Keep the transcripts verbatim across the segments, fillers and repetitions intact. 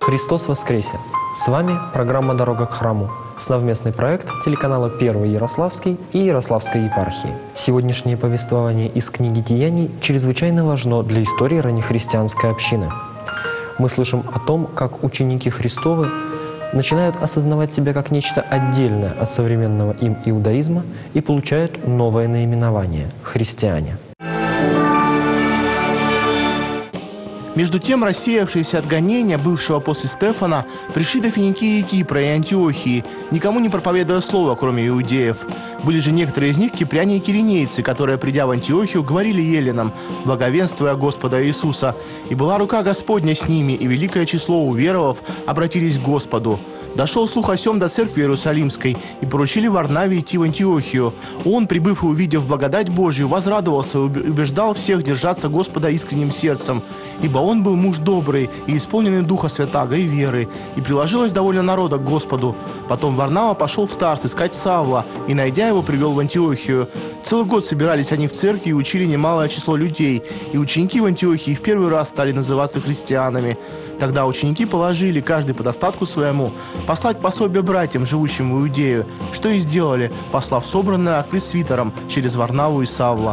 Христос воскресе! С вами программа «Дорога к храму», совместный проект телеканала «Первый Ярославский» и Ярославской епархии. Сегодняшнее повествование из книги «Деяний» чрезвычайно важно для истории раннехристианской общины. Мы слышим о том, как ученики Христовы начинают осознавать себя как нечто отдельное от современного им иудаизма и получают новое наименование – христиане. Между тем, рассеявшиеся от гонения бывшего после Стефана пришли до Финикии и Кипра и Антиохии, никому не проповедуя слова, кроме иудеев. Были же некоторые из них кипряне и киринейцы, которые, придя в Антиохию, говорили еленам, благовенствуя Господа Иисуса. И была рука Господня с ними, и великое число уверовав обратились к Господу. Дошел слух о сем до церкви Иерусалимской, и поручили Варнаве идти в Антиохию. Он, прибыв и увидев благодать Божию, возрадовался и убеждал всех держаться Господа искренним сердцем. Ибо он был муж добрый и исполненный Духа Святаго и веры, и приложилось довольно народа к Господу. Потом Варнава пошел в Тарс искать Савла, и, найдя его, привел в Антиохию. Целый год собирались они в церкви и учили немалое число людей, и ученики в Антиохии в первый раз стали называться христианами. Тогда ученики положили, каждый по достатку своему, послать пособие братьям, живущим в Иудею, что и сделали, послав собранное к пресвитерам через Варнаву и Савла.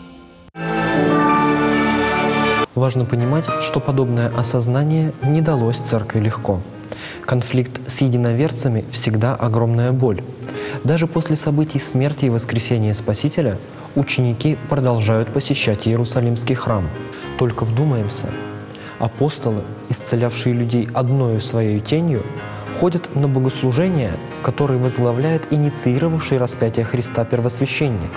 Важно понимать, что подобное осознание не далось церкви легко. Конфликт с единоверцами всегда огромная боль. Даже после событий смерти и воскресения Спасителя ученики продолжают посещать Иерусалимский храм. Только вдумаемся, апостолы, исцелявшие людей одною своей тенью, ходят на богослужения, которые возглавляет инициировавший распятие Христа первосвященник.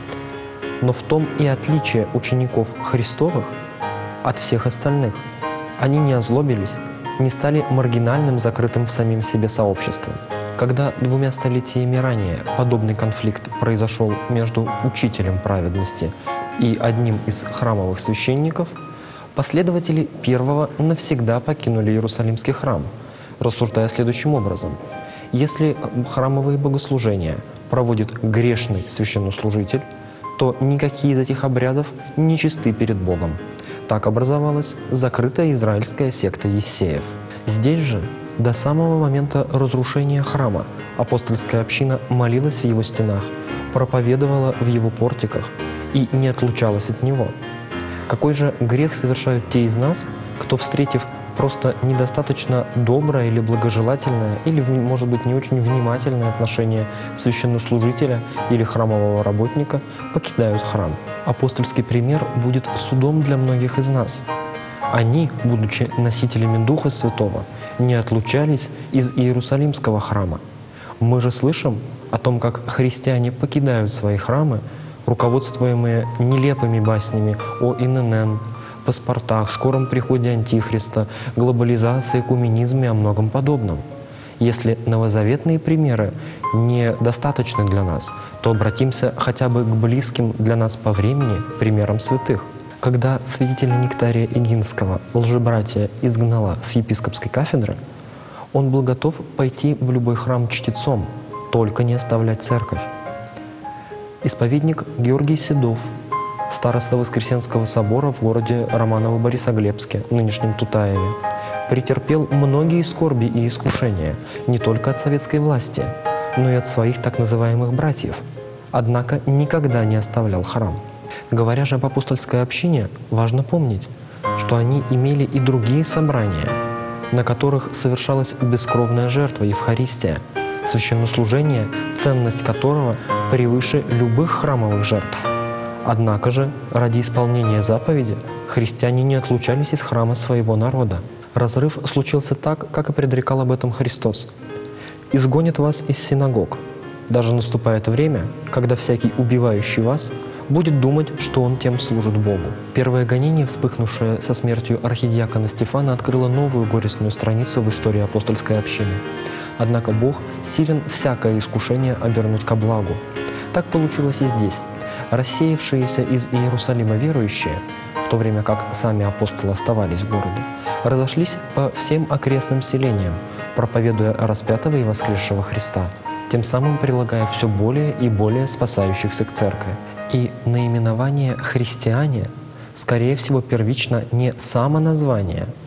Но в том и отличие учеников Христовых от всех остальных. Они не озлобились, не стали маргинальным, закрытым в самим себе сообществом. Когда двумя столетиями ранее подобный конфликт произошел между учителем праведности и одним из храмовых священников, последователи первого навсегда покинули Иерусалимский храм, рассуждая следующим образом. Если храмовые богослужения проводит грешный священнослужитель, то никакие из этих обрядов не чисты перед Богом. Так образовалась закрытая израильская секта Ессеев. Здесь же, до самого момента разрушения храма, апостольская община молилась в его стенах, проповедовала в его портиках и не отлучалась от него. Какой же грех совершают те из нас, кто, встретив просто недостаточно доброе или благожелательное, или, может быть, не очень внимательное отношение священнослужителя или храмового работника, покидают храм? Апостольский пример будет судом для многих из нас. Они, будучи носителями Духа Святого, не отлучались из Иерусалимского храма. Мы же слышим о том, как христиане покидают свои храмы, руководствуемые нелепыми баснями о ИНН, паспортах, скором приходе Антихриста, глобализации, экуменизме и о многом подобном. Если новозаветные примеры недостаточны для нас, то обратимся хотя бы к близким для нас по времени примерам святых. Когда святителя Нектария Эгинского лжебратья изгнала с епископской кафедры, он был готов пойти в любой храм чтецом, только не оставлять церковь. Исповедник Георгий Седов, староста Воскресенского собора в городе Романово-Борисоглебске, нынешнем Тутаеве, претерпел многие скорби и искушения не только от советской власти, но и от своих так называемых братьев, однако никогда не оставлял храм. Говоря же об апостольской общине, важно помнить, что они имели и другие собрания, на которых совершалась бескровная жертва Евхаристия, священнослужение, ценность которого превыше любых храмовых жертв. Однако же, ради исполнения заповеди, христиане не отлучались из храма своего народа. Разрыв случился так, как и предрекал об этом Христос. «Изгонит вас из синагог». Даже наступает время, когда всякий убивающий вас будет думать, что он тем служит Богу. Первое гонение, вспыхнувшее со смертью архидиакона Стефана, открыло новую горестную страницу в истории апостольской общины. Однако Бог силен всякое искушение обернуть ко благу. Так получилось и здесь. Рассеявшиеся из Иерусалима верующие, в то время как сами апостолы оставались в городе, разошлись по всем окрестным селениям, проповедуя распятого и воскресшего Христа, тем самым прилагая все более и более спасающихся к церкви. И наименование «христиане» скорее всего первично не самоназвание,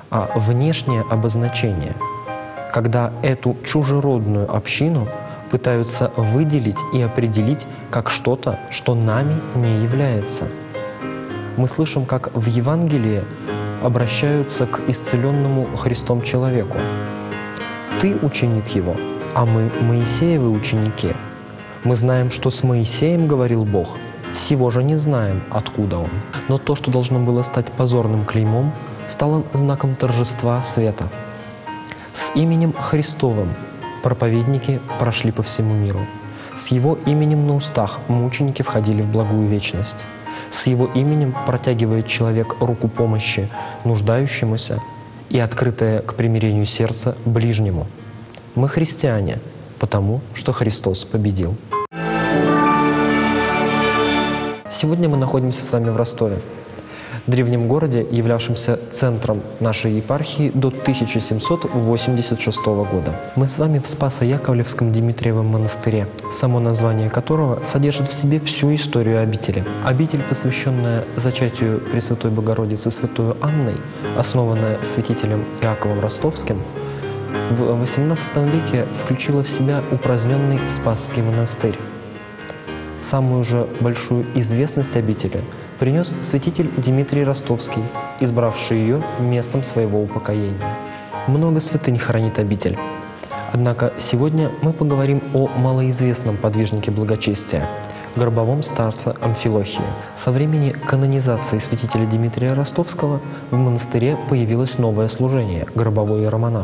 а внешнее обозначение, когда эту чужеродную общину пытаются выделить и определить как что-то, что нами не является. Мы слышим, как в Евангелии обращаются к исцеленному Христом человеку. «Ты ученик его, а мы Моисеевы ученики. Мы знаем, что с Моисеем говорил Бог, сего же не знаем, откуда он». Но то, что должно было стать позорным клеймом, стало знаком торжества света. С именем Христовым проповедники прошли по всему миру. С Его именем на устах мученики входили в благую вечность. С Его именем протягивает человек руку помощи нуждающемуся и открытое к примирению сердца ближнему. Мы христиане, потому что Христос победил. Сегодня мы находимся с вами в Ростове, древнем городе, являвшемся центром нашей епархии до тысяча семьсот восемьдесят шестого года. Мы с вами в Спасо-Яковлевском Димитриевом монастыре, само название которого содержит в себе всю историю обители. Обитель, посвященная зачатию Пресвятой Богородицы святою Анной, основанная святителем Иаковом Ростовским, в восемнадцатом веке включила в себя упраздненный Спасский монастырь. Самую же большую известность обители принес святитель Димитрий Ростовский, избравший ее местом своего упокоения. Много святынь хранит обитель. Однако сегодня мы поговорим о малоизвестном подвижнике благочестия, гробовом старце Амфилохии. Со времени канонизации святителя Димитрия Ростовского в монастыре появилось новое служение – гробовой иеромонах.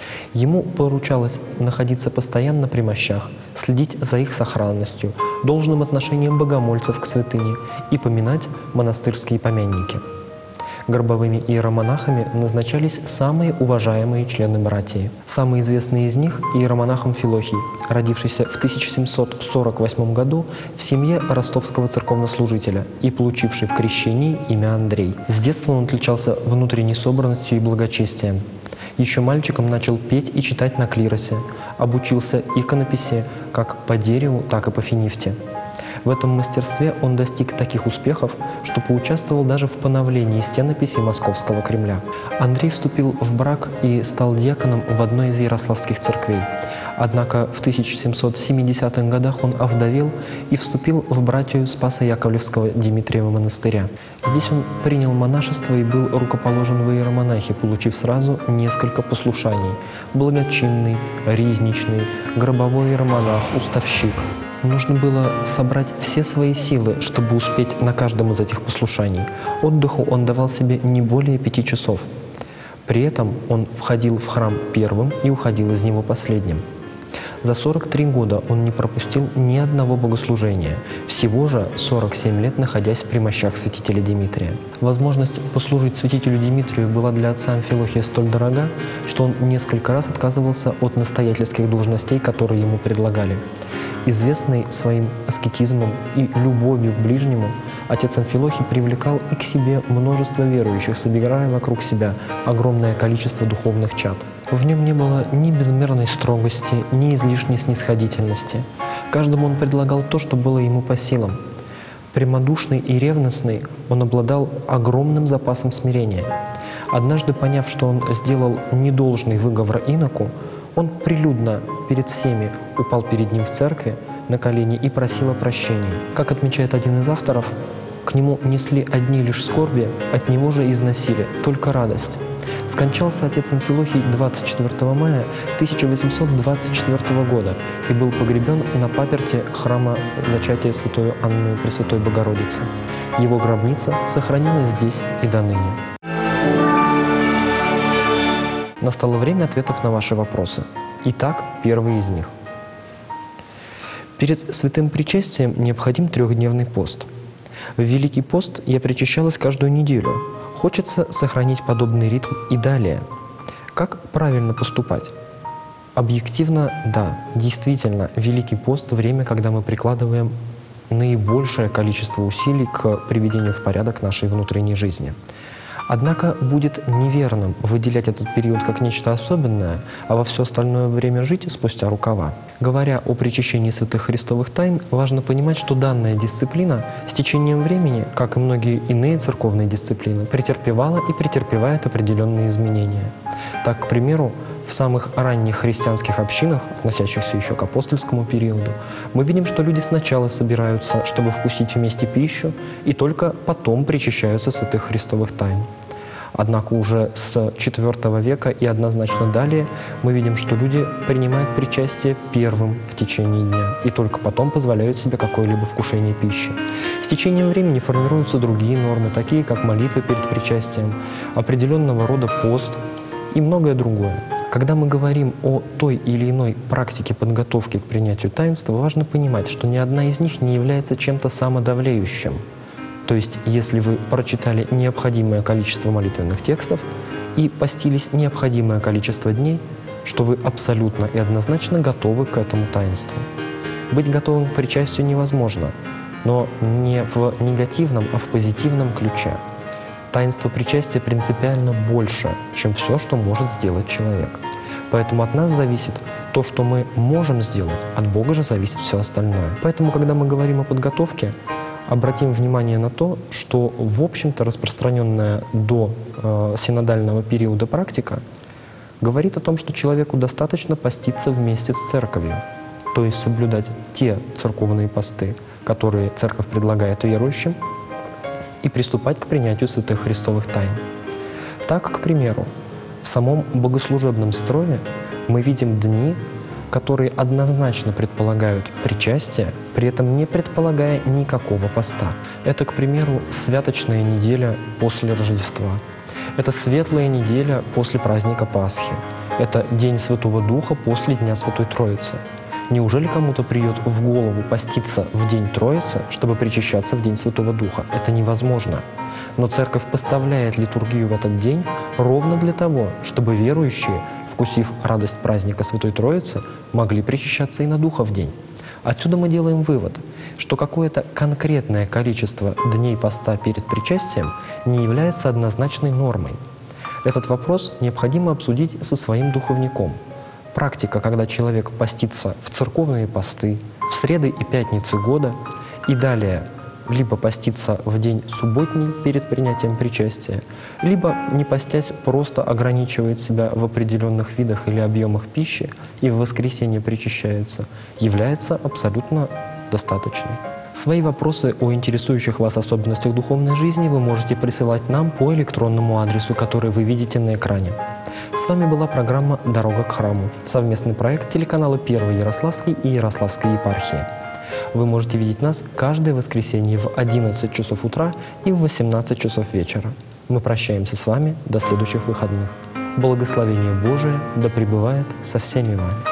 Ему поручалось находиться постоянно при мощах, следить за их сохранностью, должным отношением богомольцев к святыне и поминать монастырские помянники. Гробовыми иеромонахами назначались самые уважаемые члены братии. Самый известный из них – иеромонах Амфилохий, родившийся в тысяча семьсот сорок восьмом году в семье ростовского церковнослужителя и получивший в крещении имя Андрей. С детства он отличался внутренней собранностью и благочестием. Еще мальчиком начал петь и читать на клиросе, обучился иконописи как по дереву, так и по финифте. В этом мастерстве он достиг таких успехов, что поучаствовал даже в поновлении стенописи Московского Кремля. Андрей вступил в брак и стал диаконом в одной из ярославских церквей. Однако в тысяча семьсот семидесятых годах он овдовел и вступил в братию Спасо-Яковлевского Димитриева монастыря. Здесь он принял монашество и был рукоположен в иеромонахи, получив сразу несколько послушаний – благочинный, ризничный, гробовой иеромонах, уставщик. Нужно было собрать все свои силы, чтобы успеть на каждом из этих послушаний. Отдыху он давал себе не более пяти часов. При этом он входил в храм первым и уходил из него последним. За сорок три года он не пропустил ни одного богослужения, всего же сорок семь лет находясь при мощах святителя Димитрия. Возможность послужить святителю Димитрию была для отца Амфилохия столь дорога, что он несколько раз отказывался от настоятельских должностей, которые ему предлагали. Известный своим аскетизмом и любовью к ближнему, отец Амфилохий привлекал и к себе множество верующих, собирая вокруг себя огромное количество духовных чад. В нем не было ни безмерной строгости, ни излишней снисходительности. Каждому он предлагал то, что было ему по силам. Прямодушный и ревностный, он обладал огромным запасом смирения. Однажды, поняв, что он сделал недолжный выговор иноку, он прилюдно перед всеми упал перед ним в церкви на колени и просил о прощении. Как отмечает один из авторов, к нему несли одни лишь скорби, от него же износили только радость. Скончался отец Амфилохий двадцать четвёртого мая тысяча восемьсот двадцать четвёртого года и был погребен на паперти храма зачатия святой Анны Пресвятой Богородицы. Его гробница сохранилась здесь и до ныне. Настало время ответов на ваши вопросы. Итак, первый из них. Перед святым причастием необходим трехдневный пост. В Великий пост я причащалась каждую неделю. Хочется сохранить подобный ритм и далее. Как правильно поступать? Объективно, да, действительно, Великий пост – время, когда мы прикладываем наибольшее количество усилий к приведению в порядок нашей внутренней жизни. Однако будет неверным выделять этот период как нечто особенное, а во все остальное время жить спустя рукава. Говоря о причащении святых христовых тайн, важно понимать, что данная дисциплина с течением времени, как и многие иные церковные дисциплины, претерпевала и претерпевает определенные изменения. Так, к примеру, в самых ранних христианских общинах, относящихся еще к апостольскому периоду, мы видим, что люди сначала собираются, чтобы вкусить вместе пищу, и только потом причащаются святых христовых тайн. Однако уже с четвёртого века и однозначно далее мы видим, что люди принимают причастие первым в течение дня и только потом позволяют себе какое-либо вкушение пищи. С течением времени формируются другие нормы, такие как молитва перед причастием, определенного рода пост и многое другое. Когда мы говорим о той или иной практике подготовки к принятию таинства, важно понимать, что ни одна из них не является чем-то самодавлеющим. То есть, если вы прочитали необходимое количество молитвенных текстов и постились необходимое количество дней, что вы абсолютно и однозначно готовы к этому таинству. Быть готовым к причастию невозможно, но не в негативном, а в позитивном ключе. Таинство причастия принципиально больше, чем все, что может сделать человек. Поэтому от нас зависит то, что мы можем сделать, от Бога же зависит все остальное. Поэтому, когда мы говорим о подготовке, обратим внимание на то, что, в общем-то, распространенная до э, синодального периода практика говорит о том, что человеку достаточно поститься вместе с церковью, то есть соблюдать те церковные посты, которые церковь предлагает верующим, и приступать к принятию святых христовых тайн. Так, к примеру, в самом богослужебном строе мы видим дни, которые однозначно предполагают причастие, при этом не предполагая никакого поста. Это, к примеру, святочная неделя после Рождества. Это светлая неделя после праздника Пасхи. Это День Святого Духа после Дня Святой Троицы. Неужели кому-то придет в голову поститься в День Троицы, чтобы причащаться в День Святого Духа? Это невозможно. Но Церковь поставляет литургию в этот день ровно для того, чтобы верующие, вкусив радость праздника Святой Троицы, могли причащаться и на Духов день. Отсюда мы делаем вывод, что какое-то конкретное количество дней поста перед причастием не является однозначной нормой. Этот вопрос необходимо обсудить со своим духовником. Практика, когда человек постится в церковные посты, в среды и пятницы года, и далее либо поститься в день субботний перед принятием причастия, либо, не постясь, просто ограничивает себя в определенных видах или объемах пищи и в воскресенье причащается, является абсолютно достаточной. Свои вопросы о интересующих вас особенностях духовной жизни вы можете присылать нам по электронному адресу, который вы видите на экране. С вами была программа «Дорога к храму», совместный проект телеканала Первой Ярославской и Ярославской епархии. Вы можете видеть нас каждое воскресенье в одиннадцать часов утра и в восемнадцать часов вечера. Мы прощаемся с вами до следующих выходных. Благословение Божие да пребывает со всеми вами.